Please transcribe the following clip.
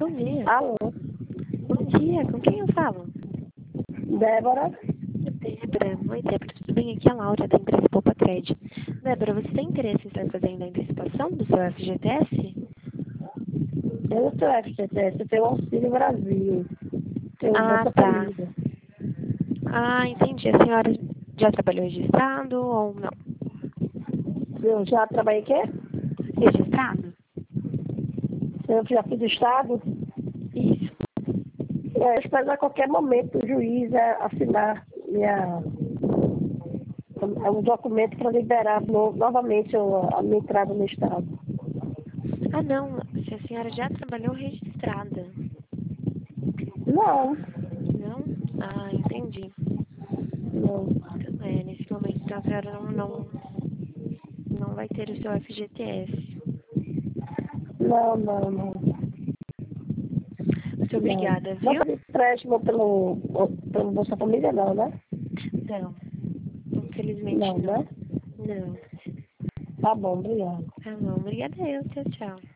Bom dia. Alô, Bom dia, com quem eu falo? Débora? Débora. Oi, Débora, tudo bem? Aqui é a Laura, da empresa Poupa Trade. Débora, você tem interesse em estar fazendo a antecipação do seu FGTS? Eu não tenho FGTS, eu tenho Auxílio Brasil. Tenho Bolsa Tá. Família. Entendi. A senhora já trabalhou registrado ou não? Eu já trabalhei quê? Registrado? Eu já fui do Estado. Isso. Eu espero a qualquer momento o juiz assinar um documento para liberar novamente a minha entrada no Estado. Não. Se a senhora já trabalhou registrada. Não, Não? Entendi. não, Nesse momento, então, a senhora não vai ter o seu FGTS. não. Muito Não. obrigada, Não viu? pode empréstimo pelo Bolsa Família, não, né? Não. Infelizmente, Não, não. né? Não. Tá bom, obrigada. Tá bom. Obrigada eu. Tchau, tchau.